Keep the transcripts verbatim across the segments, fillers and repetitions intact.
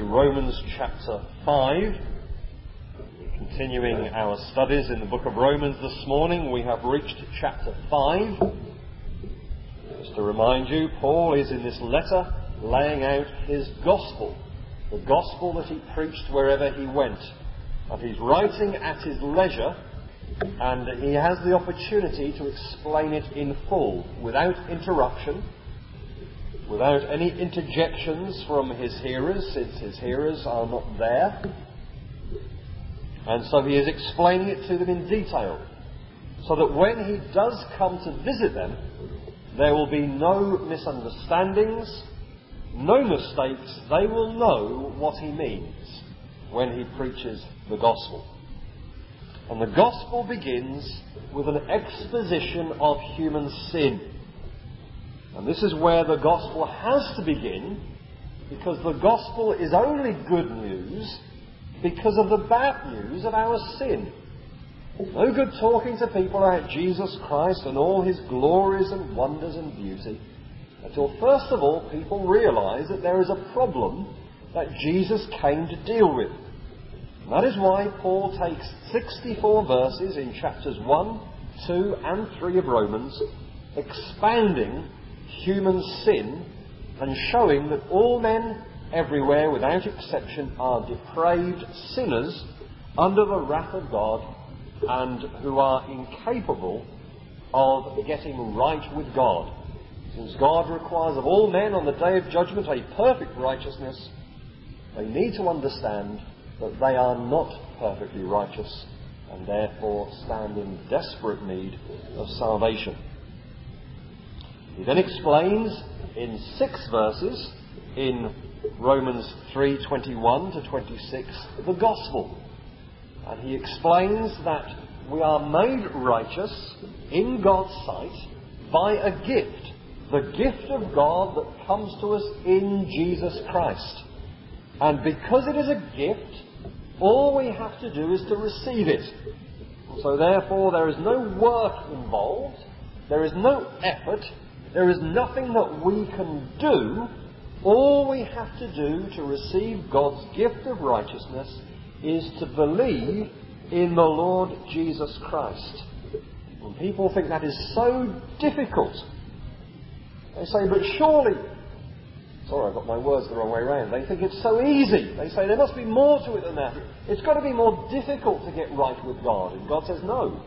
Romans chapter five. We're continuing our studies in the book of Romans this morning. We have reached chapter five. Just to remind you, Paul is in this letter laying out his gospel, the gospel that he preached wherever he went. And he's writing at his leisure, and he has the opportunity to explain it in full, without interruption, without any interjections from his hearers, since his hearers are not there. And so he is explaining it to them in detail, so that when he does come to visit them, there will be no misunderstandings, no mistakes. They will know what he means when he preaches the gospel. And the gospel begins with an exposition of human sin. And this is where the gospel has to begin, because the gospel is only good news because of the bad news of our sin. No good talking to people about Jesus Christ and all his glories and wonders and beauty until first of all people realise that there is a problem that Jesus came to deal with. And that is why Paul takes sixty-four verses in chapters one, two and three of Romans, expounding human sin and showing that all men everywhere without exception are depraved sinners under the wrath of God and who are incapable of getting right with God. Since God requires of all men on the day of judgment a perfect righteousness, they need to understand that they are not perfectly righteous and therefore stand in desperate need of salvation. He then explains in six verses in Romans three twenty-one to twenty-six the gospel. And he explains that we are made righteous in God's sight by a gift, the gift of God that comes to us in Jesus Christ. And because it is a gift, all we have to do is to receive it. So therefore there is no work involved, there is no effort, there is nothing that we can do. All we have to do to receive God's gift of righteousness is to believe in the Lord Jesus Christ. And people think that is so difficult. They say, but surely... Sorry, I've got my words the wrong way around. They think it's so easy. They say there must be more to it than that. It's got to be more difficult to get right with God. And God says no.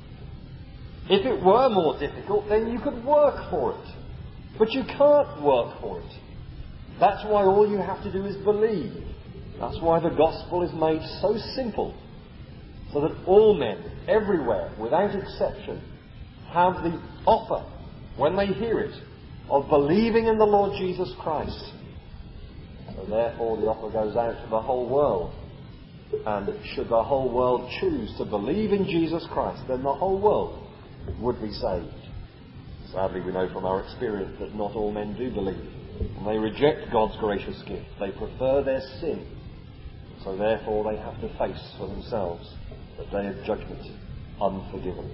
If it were more difficult, then you could work for it. But you can't work for it. That's why all you have to do is believe. That's why the gospel is made so simple. So that all men, everywhere, without exception, have the offer, when they hear it, of believing in the Lord Jesus Christ. So therefore the offer goes out to the whole world. And should the whole world choose to believe in Jesus Christ, then the whole world would be saved. Sadly, we know from our experience that not all men do believe. And they reject God's gracious gift. They prefer their sin. So therefore they have to face for themselves the day of judgment, unforgiven.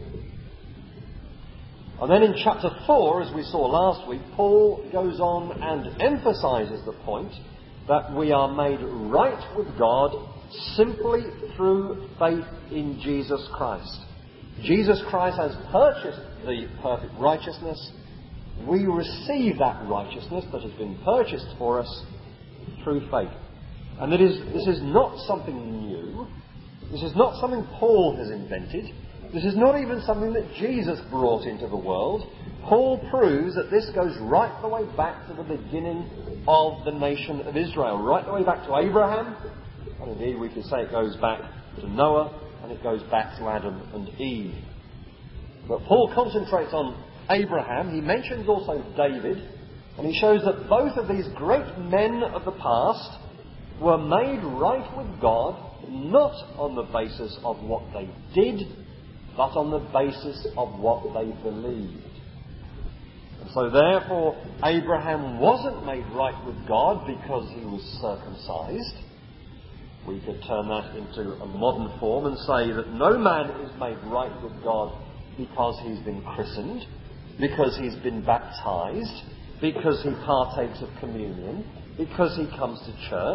And then in chapter four, as we saw last week, Paul goes on and emphasises the point that we are made right with God simply through faith in Jesus Christ. Jesus Christ has purchased the perfect righteousness. We receive that righteousness that has been purchased for us through faith. And it is, this is not something new. This is not something Paul has invented. This is not even something that Jesus brought into the world. Paul proves that this goes right the way back to the beginning of the nation of Israel, right the way back to Abraham, and indeed we could say it goes back to Noah, and it goes back to Adam and Eve. But Paul concentrates on Abraham. He mentions also David, and he shows that both of these great men of the past were made right with God, not on the basis of what they did, but on the basis of what they believed. And so therefore, Abraham wasn't made right with God because he was circumcised. We could turn that into a modern form and say that no man is made right with God because he's been christened, because he's been baptized, because he partakes of communion, because he comes to church.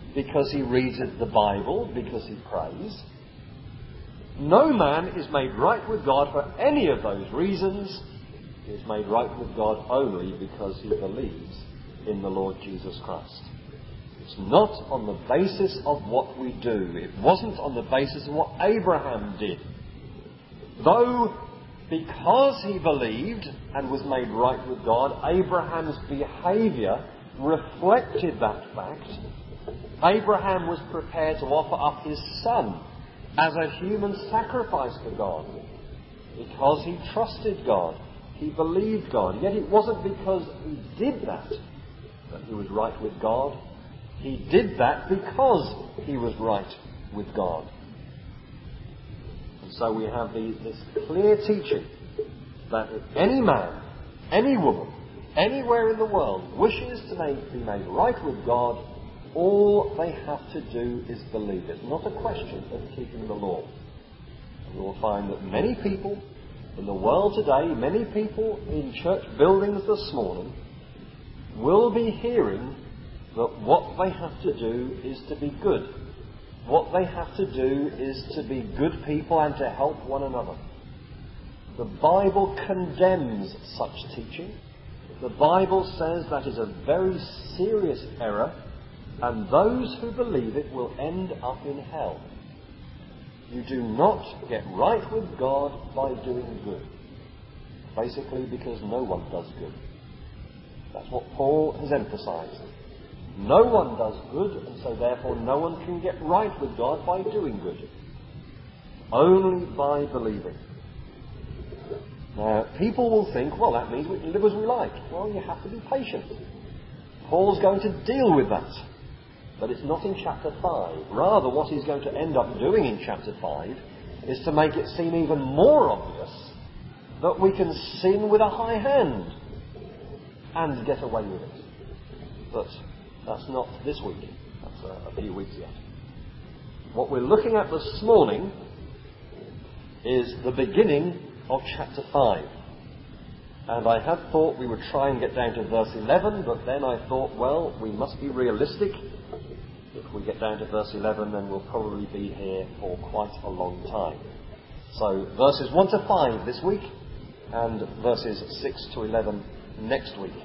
because he reads the Bible, because he prays. No man is made right with God for any of those reasons. He is made right with God only because he believes in the Lord Jesus Christ. It's not on the basis of what we do. It wasn't on the basis of what Abraham did. Though, because he believed and was made right with God, Abraham's behaviour reflected that fact. Abraham was prepared to offer up his son as a human sacrifice to God because he trusted God. He believed God. Yet it wasn't because he did that that he was right with God. He did that because he was right with God. And so we have the, this clear teaching that if any man, any woman, anywhere in the world wishes to make, be made right with God, all they have to do is believe. It's not a question of keeping the law. And you will find that many people in the world today, many people in church buildings this morning, will be hearing that what they have to do is to be good. What they have to do is to be good people and to help one another. The Bible condemns such teaching. The Bible says that is a very serious error, and those who believe it will end up in hell. You do not get right with God by doing good. Basically because no one does good. That's what Paul has emphasized. No one does good, and so therefore no one can get right with God by doing good. Only by believing. Now, people will think, well, that means we can live as we like. Well, you have to be patient. Paul's going to deal with that. But it's not in chapter five. Rather, what he's going to end up doing in chapter five is to make it seem even more obvious that we can sin with a high hand and get away with it. But that's not this week. That's a, a few weeks yet. What we're looking at this morning is the beginning of chapter five. And I had thought we would try and get down to verse eleven, but then I thought, well, we must be realistic. If we get down to verse eleven, then we'll probably be here for quite a long time. So verses one to five this week, and verses six to eleven next week.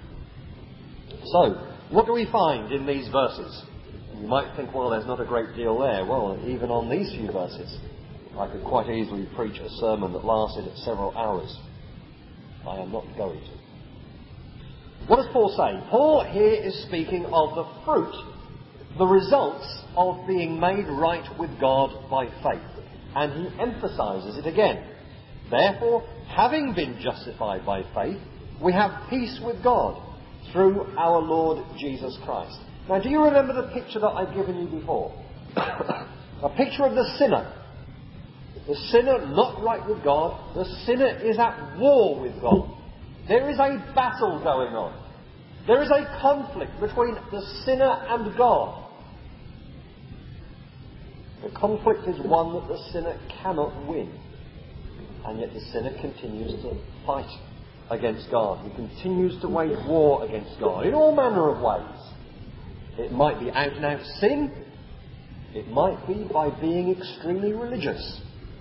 So, what do we find in these verses? And you might think, well, there's not a great deal there. Well, even on these few verses, I could quite easily preach a sermon that lasted several hours. I am not going to. What does Paul say? Paul here is speaking of the fruit, the results of being made right with God by faith. And he emphasizes it again. Therefore, having been justified by faith, we have peace with God through our Lord Jesus Christ. Now, do you remember the picture that I've given you before? A picture of the sinner. The sinner not right with God. The sinner is at war with God. There is a battle going on. There is a conflict between the sinner and God. The conflict is one that the sinner cannot win. And yet the sinner continues to fight against God. He continues to wage war against God in all manner of ways. It might be out and out sin. It might be by being extremely religious.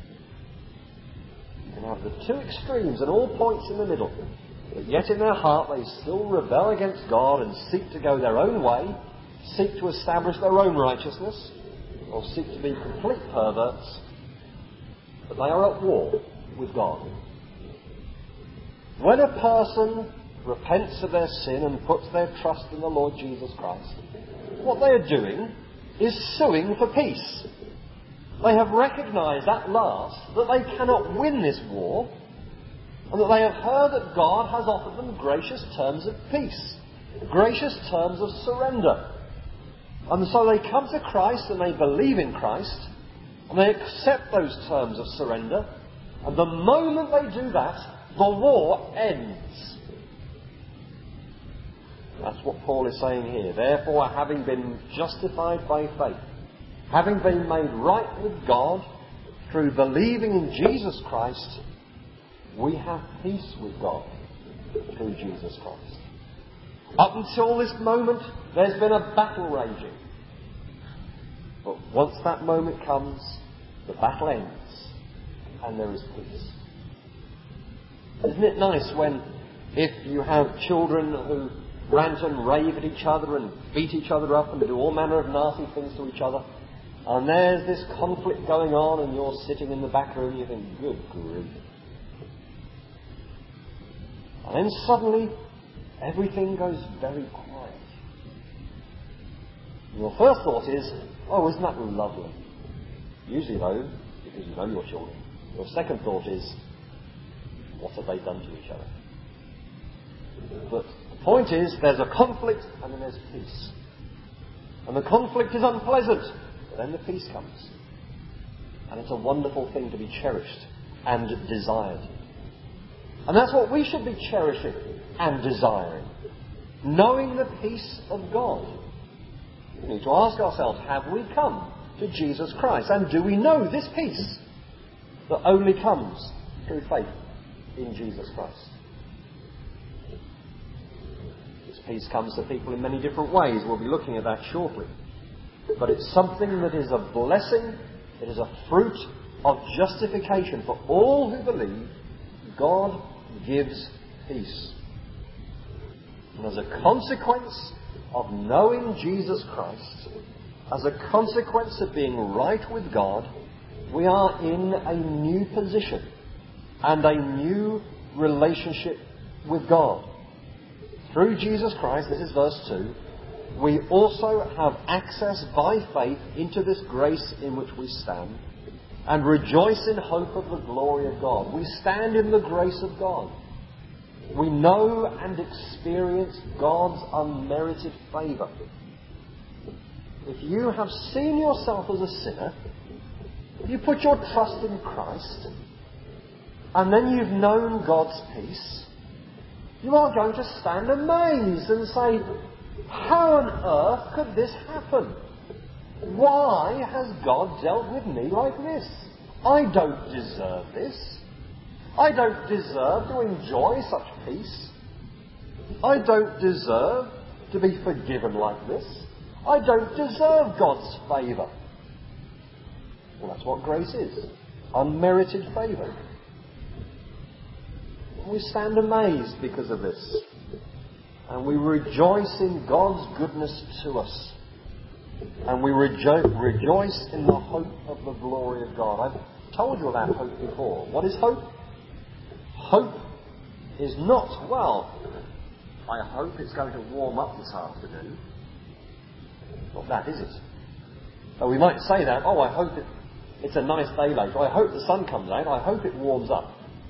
You can have the two extremes and all points in the middle. But yet in their heart they still rebel against God and seek to go their own way, seek to establish their own righteousness, or seek to be complete perverts. But they are at war with God. When a person repents of their sin and puts their trust in the Lord Jesus Christ, what they are doing is suing for peace. They have recognised at last that they cannot win this war, and that they have heard that God has offered them gracious terms of peace, gracious terms of surrender. And so they come to Christ and they believe in Christ, and they accept those terms of surrender, and the moment they do that, the war ends. That's what Paul is saying here. Therefore, having been justified by faith, having been made right with God through believing in Jesus Christ, we have peace with God through Jesus Christ. Up until this moment, there's been a battle raging. Once that moment comes, the battle ends and there is peace. Isn't it nice when, if you have children who rant and rave at each other and beat each other up and do all manner of nasty things to each other, and there's this conflict going on and you're sitting in the back room and you think, good grief. And then suddenly, everything goes very quiet. And your first thought is, oh, isn't that lovely? Usually though, because you know your children, your second thought is, what have they done to each other? But the point is, there's a conflict and then there's peace. And the conflict is unpleasant, but then the peace comes. And it's a wonderful thing to be cherished and desired. And that's what we should be cherishing and desiring. Knowing the peace of God. We need to ask ourselves, have we come to Jesus Christ? And do we know this peace that only comes through faith in Jesus Christ? This peace comes to people in many different ways. We'll be looking at that shortly. But it's something that is a blessing. It is a fruit of justification for all who believe. God gives peace. And as a consequence of knowing Jesus Christ, as a consequence of being right with God, we are in a new position and a new relationship with God. Through Jesus Christ, this is verse two, we also have access by faith into this grace in which we stand and rejoice in hope of the glory of God. We stand in the grace of God. We know and experience God's unmerited favour. If you have seen yourself as a sinner, if you put your trust in Christ, and then you've known God's peace, you are going to stand amazed and say, how on earth could this happen? Why has God dealt with me like this? I don't deserve this. I don't deserve to enjoy such peace. I don't deserve to be forgiven like this. I don't deserve God's favour. Well, that's what grace is. Unmerited favour. We stand amazed because of this. And we rejoice in God's goodness to us. And we rejo- rejoice in the hope of the glory of God. I've told you about hope before. What is hope? Hope is not, well, I hope it's going to warm up this afternoon. Not that, is it? Oh, we might say that, oh, I hope it, it's a nice day later. I hope the sun comes out. I hope it warms up.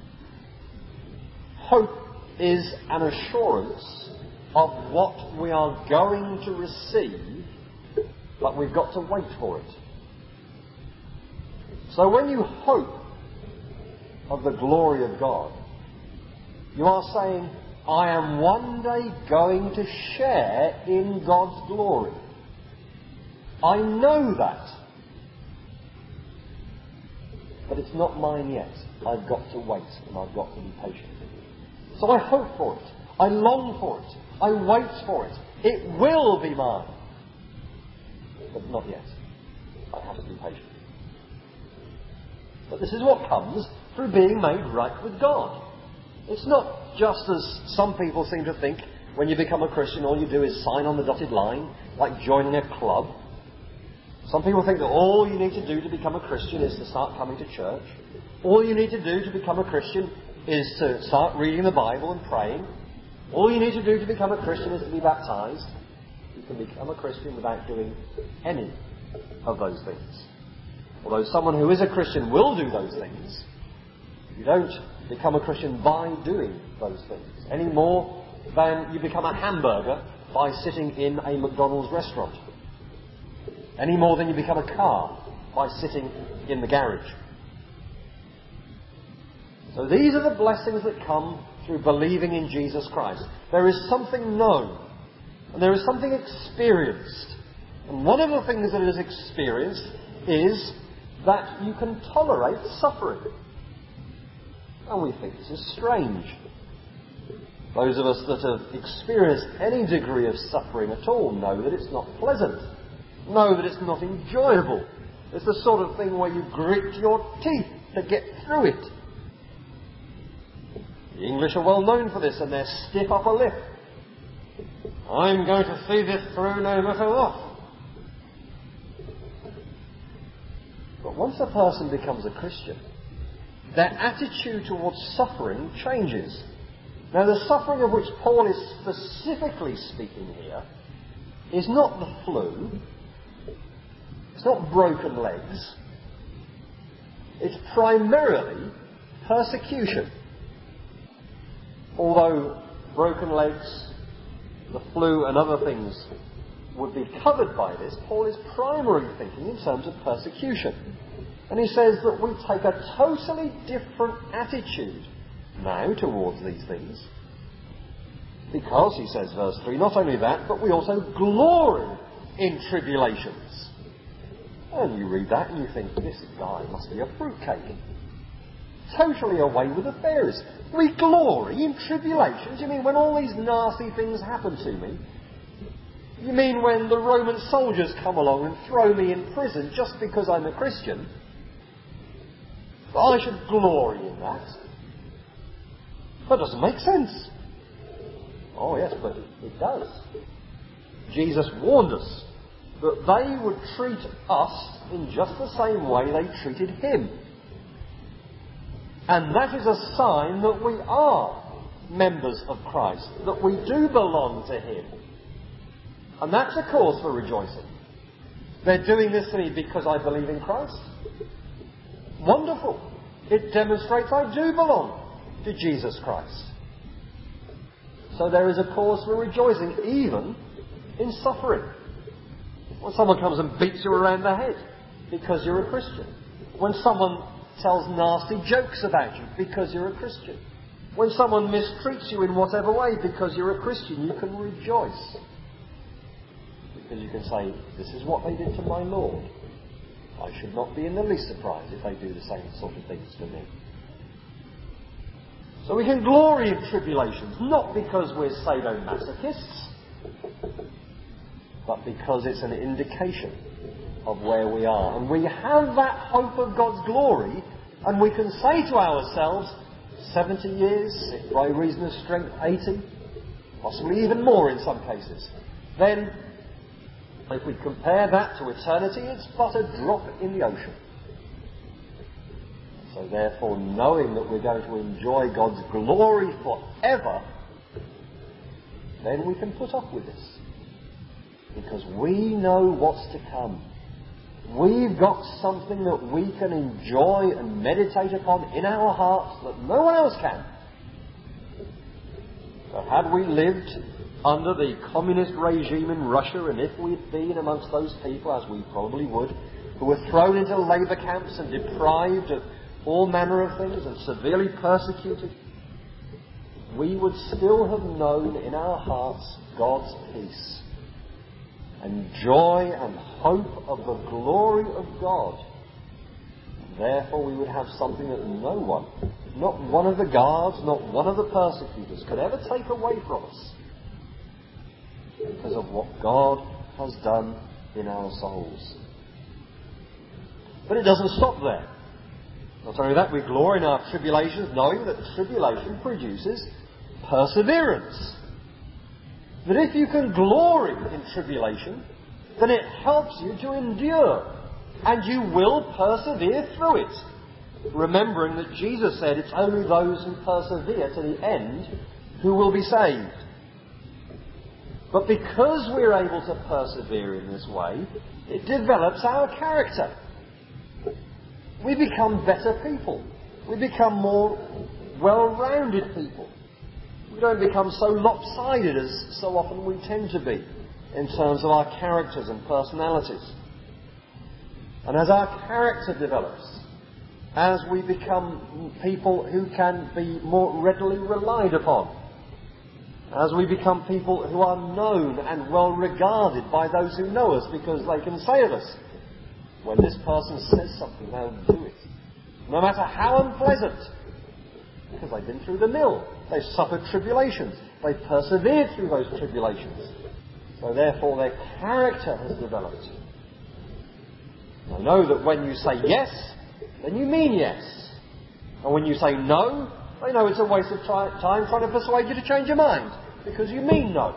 Hope is an assurance of what we are going to receive, but we've got to wait for it. So when you hope of the glory of God, you are saying, I am one day going to share in God's glory. I know that. But it's not mine yet. I've got to wait and I've got to be patient. So I hope for it. I long for it. I wait for it. It will be mine. But not yet. I have to be patient. But this is what comes through being made right with God. It's not just as some people seem to think, when you become a Christian, all you do is sign on the dotted line, like joining a club. Some people think that all you need to do to become a Christian is to start coming to church. All you need to do to become a Christian is to start reading the Bible and praying. All you need to do to become a Christian is to be baptized. You can become a Christian without doing any of those things. Although someone who is a Christian will do those things, you don't become a Christian by doing those things, any more than you become a hamburger by sitting in a McDonald's restaurant, any more than you become a car by sitting in the garage. So these are the blessings that come through believing in Jesus Christ. There is something known, and there is something experienced. And one of the things that is experienced is that you can tolerate suffering. And we think this is strange. Those of us that have experienced any degree of suffering at all know that it's not pleasant. know that it's not enjoyable. It's the sort of thing where you grit your teeth to get through it. The English are well known for this and their stiff upper lip. I'm going to see this through no matter what. But once a person becomes a Christian, their attitude towards suffering changes. Now, the suffering of which Paul is specifically speaking here is not the flu, it's not broken legs, it's primarily persecution. Although broken legs, the flu and other things would be covered by this, Paul is primarily thinking in terms of persecution. And he says that we take a totally different attitude now towards these things. Because, he says, verse three, not only that, but we also glory in tribulations. And you read that and you think, this guy must be a fruitcake. Totally away with affairs. We glory in tribulations? You mean when all these nasty things happen to me? You mean when the Roman soldiers come along and throw me in prison just because I'm a Christian? I should glory in that. That doesn't make sense. Oh yes, but it does. Jesus warned us that they would treat us in just the same way they treated him. And that is a sign that we are members of Christ, that we do belong to him. And that's a cause for rejoicing. They're doing this to me because I believe in Christ. Wonderful. It demonstrates I do belong to Jesus Christ. So there is a cause for rejoicing, even in suffering. When someone comes and beats you around the head because you're a Christian. When someone tells nasty jokes about you because you're a Christian. When someone mistreats you in whatever way because you're a Christian, you can rejoice. Because you can say, this is what they did to my Lord. I should not be in the least surprised if they do the same sort of things to me. So we can glory in tribulations, not because we're sadomasochists, but because it's an indication of where we are. And we have that hope of God's glory, and we can say to ourselves, seventy years, if by reason of strength eighty, possibly even more in some cases, then if we compare that to eternity, it's but a drop in the ocean. So therefore, knowing that we're going to enjoy God's glory forever, then we can put up with this. Because we know what's to come. We've got something that we can enjoy and meditate upon in our hearts that no one else can. So had we lived under the communist regime in Russia, and if we'd been amongst those people, as we probably would, who were thrown into labour camps and deprived of all manner of things and severely persecuted, we would still have known in our hearts God's peace and joy and hope of the glory of God. Therefore we would have something that no one, not one of the guards, not one of the persecutors, could ever take away from us, because of what God has done in our souls. But it doesn't stop there. Not only that, we glory in our tribulations, knowing that tribulation produces perseverance. That if you can glory in tribulation, then it helps you to endure, and you will persevere through it. Remembering that Jesus said it's only those who persevere to the end who will be saved. But because we're able to persevere in this way, it develops our character. We become better people. We become more well-rounded people. We don't become so lopsided as so often we tend to be in terms of our characters and personalities. And as our character develops, as we become people who can be more readily relied upon, as we become people who are known and well regarded by those who know us, because they can say of us, when this person says something, they'll do it. No matter how unpleasant. Because they've been through the mill. They've suffered tribulations. They've persevered through those tribulations. So therefore their character has developed. They know that when you say yes, then you mean yes. And when you say no, they know it's a waste of try- time trying to persuade you to change your mind, because you mean no.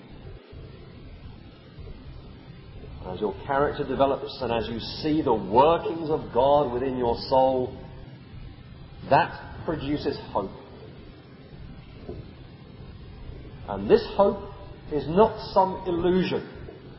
As your character develops and as you see the workings of God within your soul, that produces hope. And this hope is not some illusion.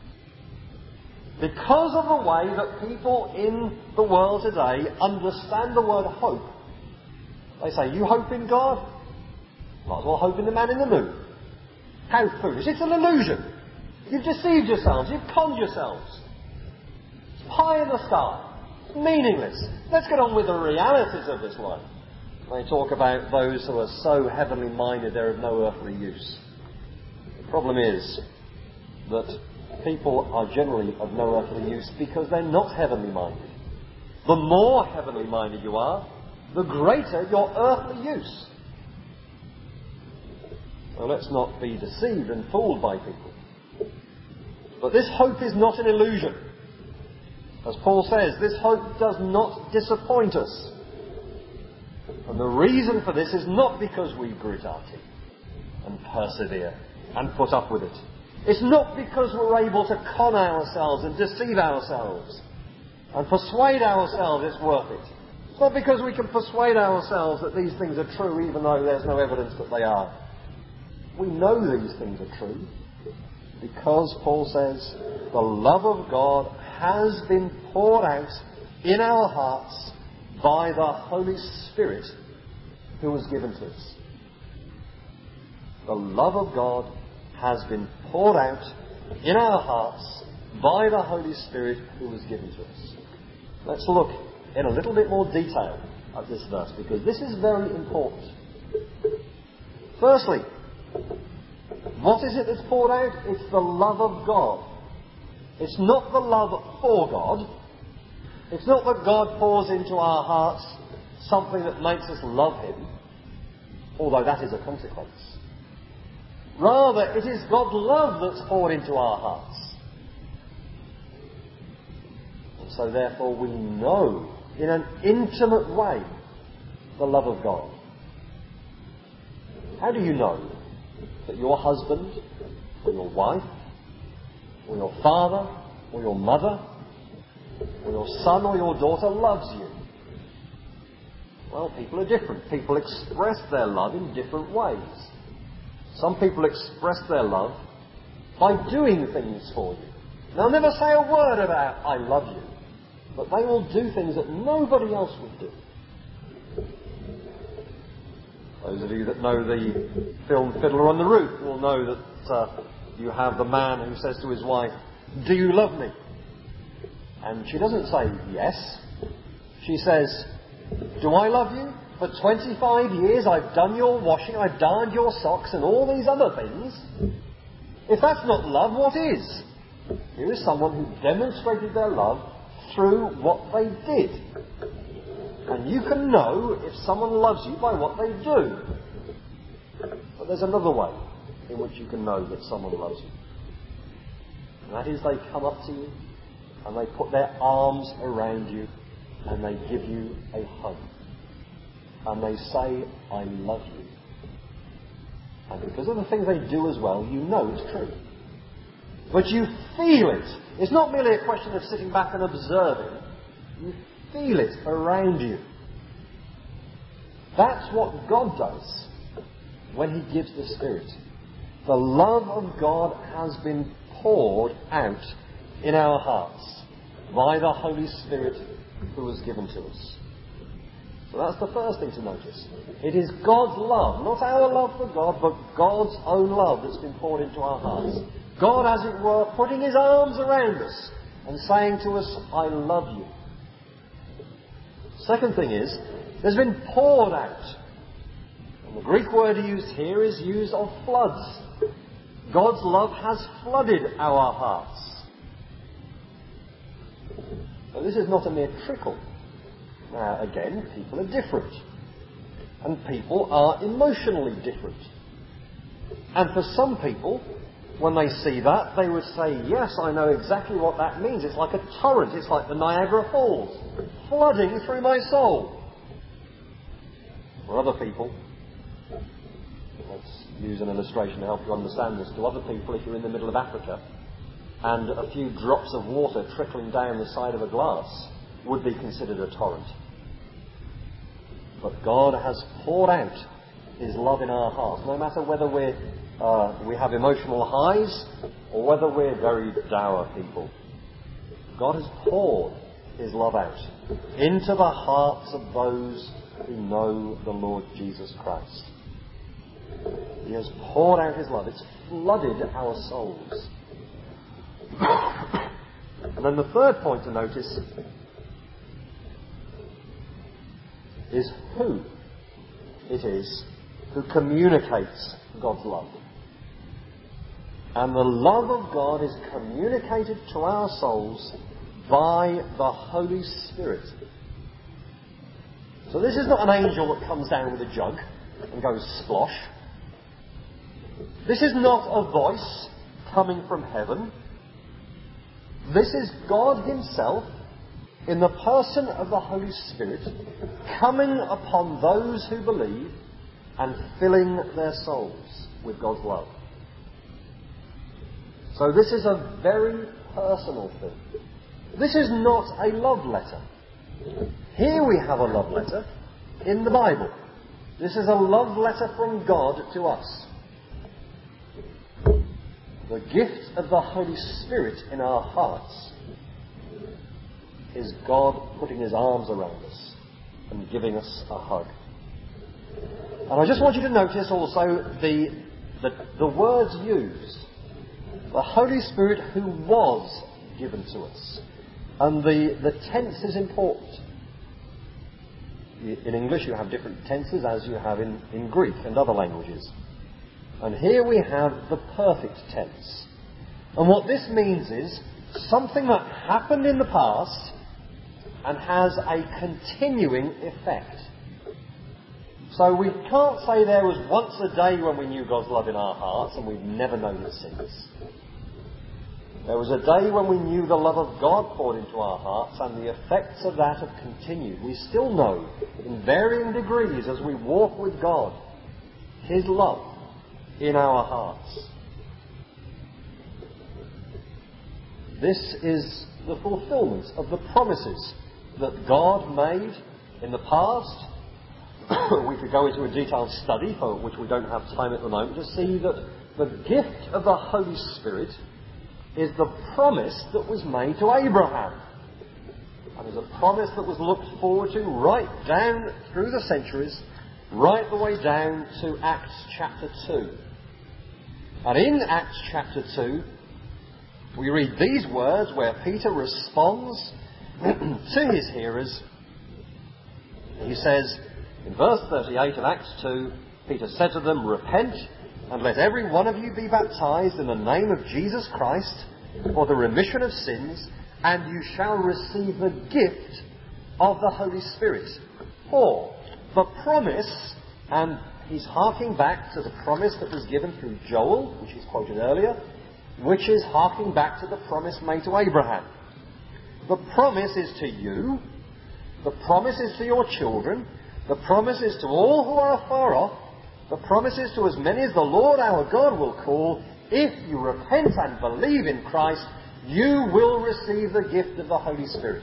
Because of the way that people in the world today understand the word hope, they say, you hope in God? Might as well hope in the man in the moon. How foolish. It's an illusion. You've deceived yourselves. You've conned yourselves. It's pie in the sky. It's meaningless. Let's get on with the realities of this life. They talk about those who are so heavenly minded they're of no earthly use. The problem is that people are generally of no earthly use because they're not heavenly minded. The more heavenly minded you are, the greater your earthly use. So let's not be deceived and fooled by people. But this hope is not an illusion. As Paul says, this hope does not disappoint us. And the reason for this is not because we grit our teeth and persevere and put up with it. It's not because we're able to con ourselves and deceive ourselves and persuade ourselves it's worth it. It's not because we can persuade ourselves that these things are true even though there's no evidence that they are. We know these things are true because, Paul says, the love of God has been poured out in our hearts by the Holy Spirit who was given to us. The love of God has been poured out in our hearts by the Holy Spirit who was given to us. Let's look in a little bit more detail at this verse, because this is very important. Firstly, what is it that's poured out? It's the love of God. It's not the love for God. It's not that God pours into our hearts something that makes us love Him, although that is a consequence. Rather, it is God's love that's poured into our hearts. And so therefore we know in an intimate way the love of God. How do you know that your husband or your wife or your father or your mother or your son or your daughter loves you? Well, people are different. People express their love in different ways. Some people express their love by doing things for you. They'll never say a word about "I love you," but they will do things that nobody else would do. Those of you that know the film Fiddler on the Roof will know that uh, you have the man who says to his wife, "Do you love me?" And she doesn't say yes. She says, "Do I love you? For twenty-five years I've done your washing, I've darned your socks and all these other things. If that's not love, what is?" Here is someone who demonstrated their love through what they did. And you can know if someone loves you by what they do. But there's another way in which you can know that someone loves you. And that is they come up to you and they put their arms around you and they give you a hug. And they say, "I love you." And because of the things they do as well, you know it's true. But you feel it. It's not merely a question of sitting back and observing. You feel it around you. That's what God does when He gives the Spirit. The love of God has been poured out in our hearts by the Holy Spirit who was given to us. So that's the first thing to notice. It is God's love, not our love for God, but God's own love that's been poured into our hearts. God, as it were, putting His arms around us and saying to us, "I love you." Second thing is, there's been poured out. And the Greek word used here is used of floods. God's love has flooded our hearts. So this is not a mere trickle. Now, again, people are different. And people are emotionally different. And for some people, when they see that, they would say, yes, I know exactly what that means. It's like a torrent. It's like the Niagara Falls, flooding through my soul. For other people, let's use an illustration to help you understand this. To other people, if you're in the middle of Africa and a few drops of water trickling down the side of a glass would be considered a torrent. But God has poured out His love in our hearts, no matter whether we're, uh, we have emotional highs or whether we're very dour people. God has poured His love out into the hearts of those who know the Lord Jesus Christ. He has poured out His love. It's flooded our souls. And then the third point to notice is who it is who communicates God's love. And the love of God is communicated to our souls by the Holy Spirit. So this is not an angel that comes down with a jug and goes splosh. This is not a voice coming from heaven. This is God Himself, in the person of the Holy Spirit, coming upon those who believe and filling their souls with God's love. So this is a very personal thing. This is not a love letter. Here we have a love letter in the Bible. This is a love letter from God to us. The gift of the Holy Spirit in our hearts is God putting His arms around us and giving us a hug. And I just want you to notice also the, the, the words used. The Holy Spirit who was given to us. And the, the tense is important. In English you have different tenses as you have in, in Greek and other languages. And here we have the perfect tense. And what this means is something that happened in the past and has a continuing effect. So we can't say there was once a day when we knew God's love in our hearts and we've never known it since. There was a day when we knew the love of God poured into our hearts, and the effects of that have continued. We still know, in varying degrees as we walk with God, His love in our hearts. This is the fulfillment of the promises that God made in the past. We could go into a detailed study, for which we don't have time at the moment, to see that the gift of the Holy Spirit is the promise that was made to Abraham. And is a promise that was looked forward to right down through the centuries, right the way down to Acts chapter two. And in Acts chapter two, we read these words where Peter responds to his hearers. He says, in verse thirty-eight of Acts two, Peter said to them, "Repent, and let every one of you be baptized in the name of Jesus Christ for the remission of sins, and you shall receive the gift of the Holy Spirit." For the promise, and he's harking back to the promise that was given through Joel, which is quoted earlier, which is harking back to the promise made to Abraham. The promise is to you, the promise is to your children, the promise is to all who are afar off, the promise is to as many as the Lord our God will call. If you repent and believe in Christ, you will receive the gift of the Holy Spirit.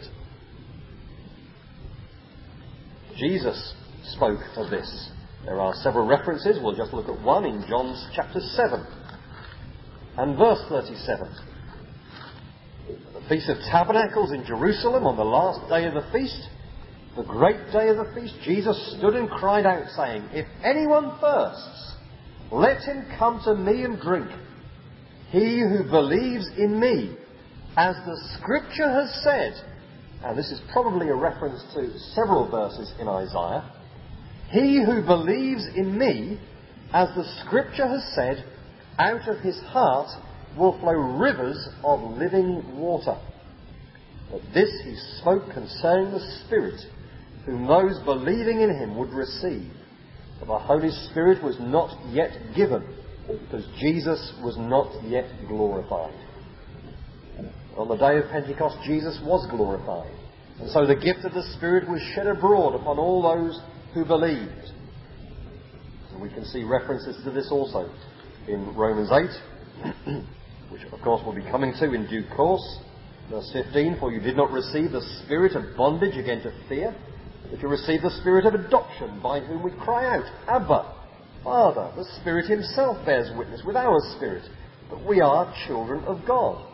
Jesus spoke of this. There are several references. We'll just look at one in John chapter seven and verse thirty-seven. At the Feast of Tabernacles in Jerusalem, on the last day of the feast, the great day of the feast, Jesus stood and cried out, saying, "If anyone thirsts, let him come to me and drink. He who believes in me, as the Scripture has said," and this is probably a reference to several verses in Isaiah, "he who believes in me, as the Scripture has said, out of his heart will flow rivers of living water." But this he spoke concerning the Spirit, whom those believing in him would receive. For the Holy Spirit was not yet given, because Jesus was not yet glorified. On the day of Pentecost, Jesus was glorified. And so the gift of the Spirit was shed abroad upon all those who believed. And we can see references to this also in Romans eight, which of course we'll be coming to in due course. Verse fifteen, for you did not receive the spirit of bondage again to fear, but you received the spirit of adoption, by whom we cry out, Abba, Father. The Spirit himself bears witness with our spirit that we are children of God.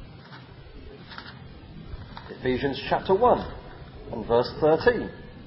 Ephesians chapter one and verse thirteen,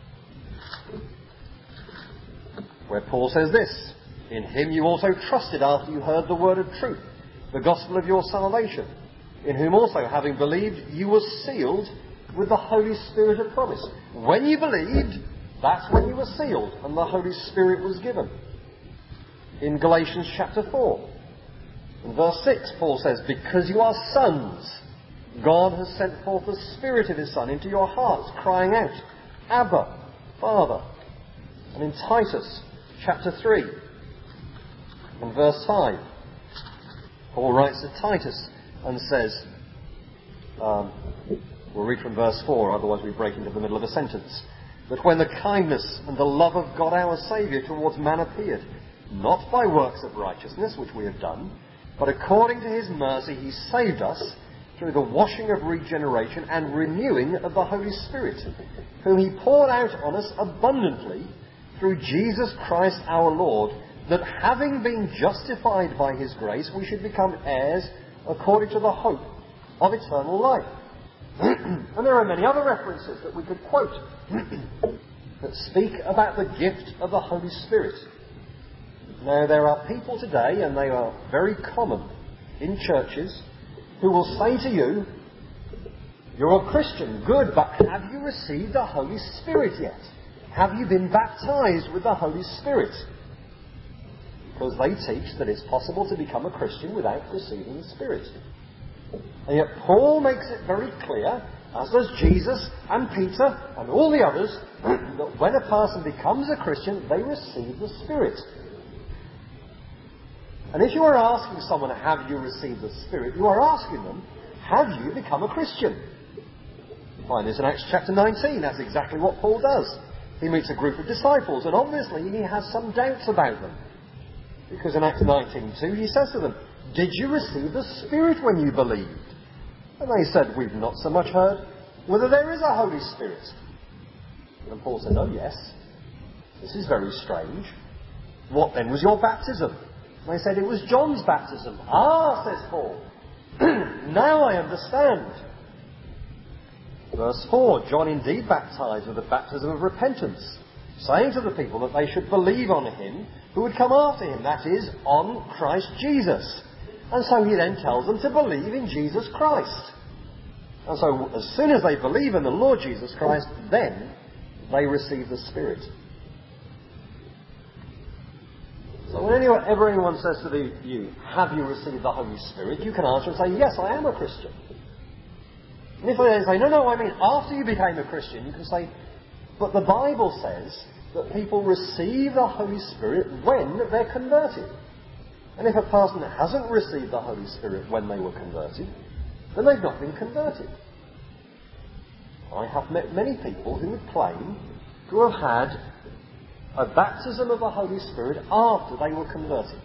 where Paul says this, in him you also trusted after you heard the word of truth, the gospel of your salvation, in whom also, having believed, you were sealed with the Holy Spirit of promise. When you believed, that's when you were sealed, and the Holy Spirit was given. In Galatians chapter four, in verse six, Paul says, because you are sons, God has sent forth the Spirit of his Son into your hearts, crying out, Abba, Father. And in Titus chapter three, in verse five, Paul writes to Titus and says, um, we'll read from verse four, otherwise we break into the middle of a sentence, that when the kindness and the love of God our Saviour towards man appeared, not by works of righteousness which we have done, but according to his mercy he saved us through the washing of regeneration and renewing of the Holy Spirit, whom he poured out on us abundantly through Jesus Christ our Lord, that having been justified by his grace, we should become heirs according to the hope of eternal life. And there are many other references that we could quote that speak about the gift of the Holy Spirit. Now, there are people today, and they are very common in churches, who will say to you, you're a Christian, good, but have you received the Holy Spirit yet? Have you been baptized with the Holy Spirit? Because they teach that it's possible to become a Christian without receiving the Spirit. And yet Paul makes it very clear, as does Jesus and Peter and all the others, that when a person becomes a Christian, they receive the Spirit. And if you are asking someone, have you received the Spirit, you are asking them, have you become a Christian? You find this in Acts chapter nineteen. That's exactly what Paul does. He meets a group of disciples, and obviously he has some doubts about them. Because in Acts nineteen two, he says to them, did you receive the Spirit when you believed? And they said, we've not so much heard whether there is a Holy Spirit. And Paul said, oh yes, this is very strange. What then was your baptism? And they said, it was John's baptism. Ah, says Paul, now I understand. Verse four, John indeed baptized with the baptism of repentance, saying to the people that they should believe on him who would come after him, that is, on Christ Jesus. And so he then tells them to believe in Jesus Christ. And so as soon as they believe in the Lord Jesus Christ, then they receive the Spirit. So whenever anyone says to the, you, have you received the Holy Spirit, you can answer and say, yes, I am a Christian. And if they say, no, no, I mean, after you became a Christian, you can say, but the Bible says that people receive the Holy Spirit when they're converted. And if a person hasn't received the Holy Spirit when they were converted, then they've not been converted. I have met many people who would claim to have had a baptism of the Holy Spirit after they were converted.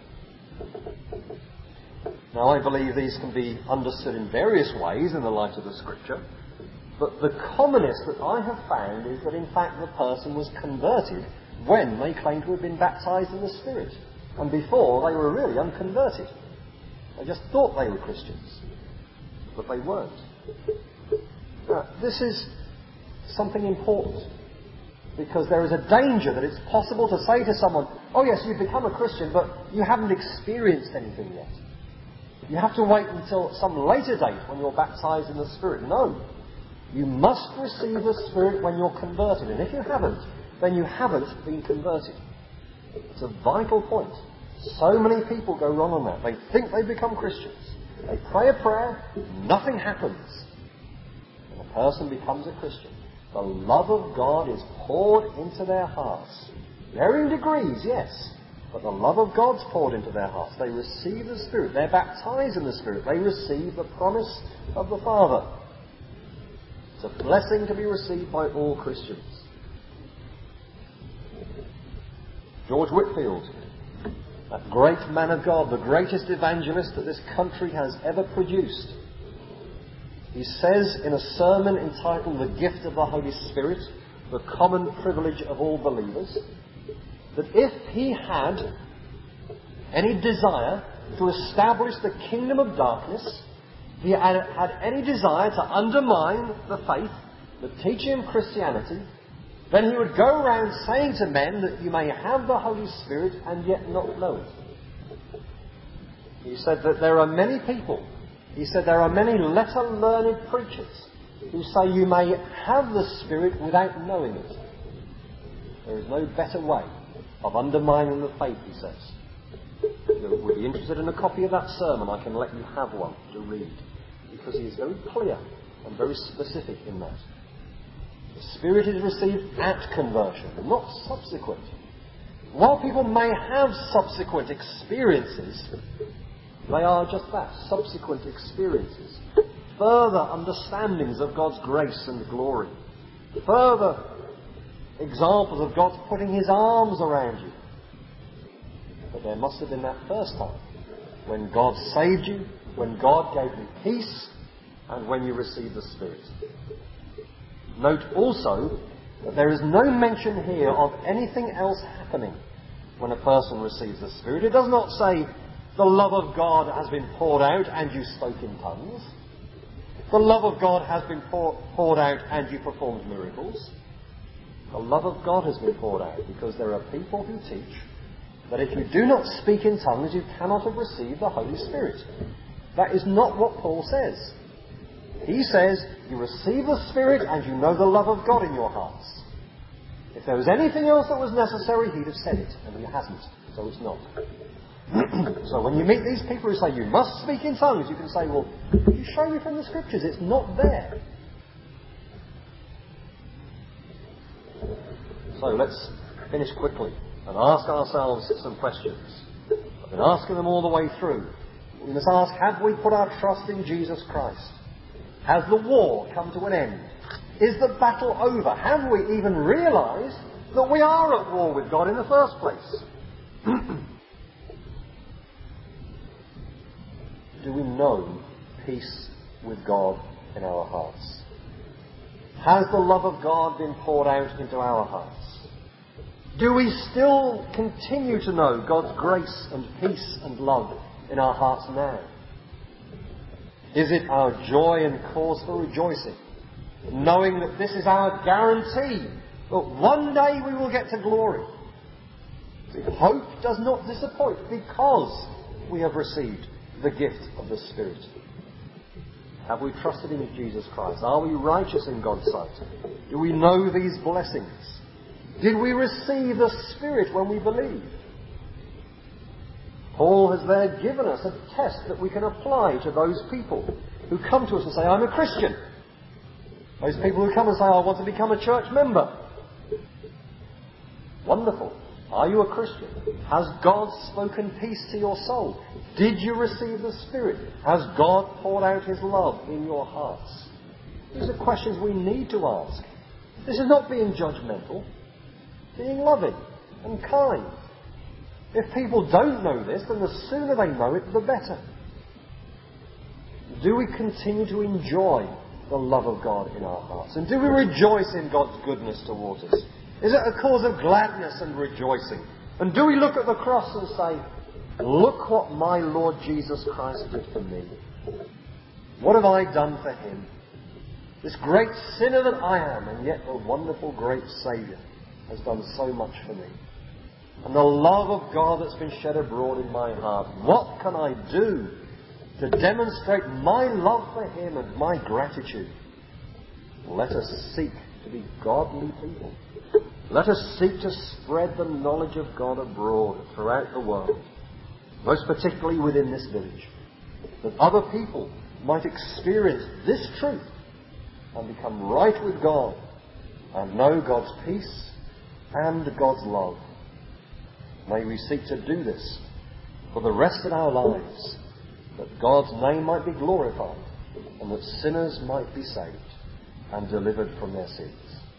Now, I believe these can be understood in various ways in the light of the Scripture, but the commonest that I have found is that in fact the person was converted when they claimed to have been baptized in the Spirit, and before they were really unconverted. They just thought they were Christians, but they weren't. Now, this is something important, because there is a danger that it's possible to say to someone, oh yes, you've become a Christian, but you haven't experienced anything yet. You have to wait until some later date when you're baptized in the Spirit. No. You must receive the Spirit when you're converted. And if you haven't, then you haven't been converted. It's a vital point. So many people go wrong on that. They think they become Christians. They pray a prayer, nothing happens. And a person becomes a Christian. The love of God is poured into their hearts. Varying degrees, yes. But the love of God's poured into their hearts. They receive the Spirit. They're baptized in the Spirit. They receive the promise of the Father. It's a blessing to be received by all Christians. George Whitefield, that great man of God, the greatest evangelist that this country has ever produced, he says in a sermon entitled The Gift of the Holy Spirit, the common privilege of all believers, that if he had any desire to establish the kingdom of darkness, if he had, had any desire to undermine the faith, the teaching of Christianity, then he would go around saying to men that you may have the Holy Spirit and yet not know it. He said that there are many people, he said there are many letter-learned preachers who say you may have the Spirit without knowing it. There is no better way of undermining the faith, he says. If you would be interested in a copy of that sermon, I can let you have one to read, because he is very clear and very specific in that. The Spirit is received at conversion, not subsequent. While people may have subsequent experiences, they are just that, subsequent experiences. Further understandings of God's grace and glory. Further examples of God putting His arms around you. But there must have been that first time, when God saved you, when God gave you peace, and when you received the Spirit. Note also that there is no mention here of anything else happening when a person receives the Spirit. It does not say, the love of God has been poured out and you spoke in tongues. The love of God has been pour, poured out and you performed miracles. The love of God has been poured out because there are people who teach that if you do not speak in tongues, you cannot have received the Holy Spirit. That is not what Paul says. He says, you receive the Spirit and you know the love of God in your hearts. If there was anything else that was necessary, he'd have said it, and he hasn't, so it's not. So when you meet these people who say you must speak in tongues, you can say, well, could you show me from the Scriptures? It's not there. So let's finish quickly and ask ourselves some questions. I've been asking them all the way through. We must ask, have we put our trust in Jesus Christ? Has the war come to an end? Is the battle over? Have we even realised that we are at war with God in the first place? Do we know peace with God in our hearts? Has the love of God been poured out into our hearts? Do we still continue to know God's grace and peace and love in our hearts now? Is it our joy and cause for rejoicing, knowing that this is our guarantee that one day we will get to glory? Hope does not disappoint because we have received the gift of the Spirit. Have we trusted in Jesus Christ? Are we righteous in God's sight? Do we know these blessings? Did we receive the Spirit when we believed? Paul has there given us a test that we can apply to those people who come to us and say, I'm a Christian. Those people who come and say, I want to become a church member. Wonderful. Are you a Christian? Has God spoken peace to your soul? Did you receive the Spirit? Has God poured out His love in your hearts? These are questions we need to ask. This is not being judgmental. Being loving and kind. If people don't know this, then the sooner they know it, the better. Do we continue to enjoy the love of God in our hearts? And do we rejoice in God's goodness towards us? Is it a cause of gladness and rejoicing? And do we look at the cross and say, look what my Lord Jesus Christ did for me. What have I done for Him? This great sinner that I am, and yet a wonderful great Saviour has done so much for me. And the love of God that's been shed abroad in my heart. What can I do to demonstrate my love for Him and my gratitude? Let us seek to be godly people. Let us seek to spread the knowledge of God abroad throughout the world, most particularly within this village, that other people might experience this truth and become right with God and know God's peace and God's love. May we seek to do this for the rest of our lives, that God's name might be glorified and that sinners might be saved and delivered from their sins.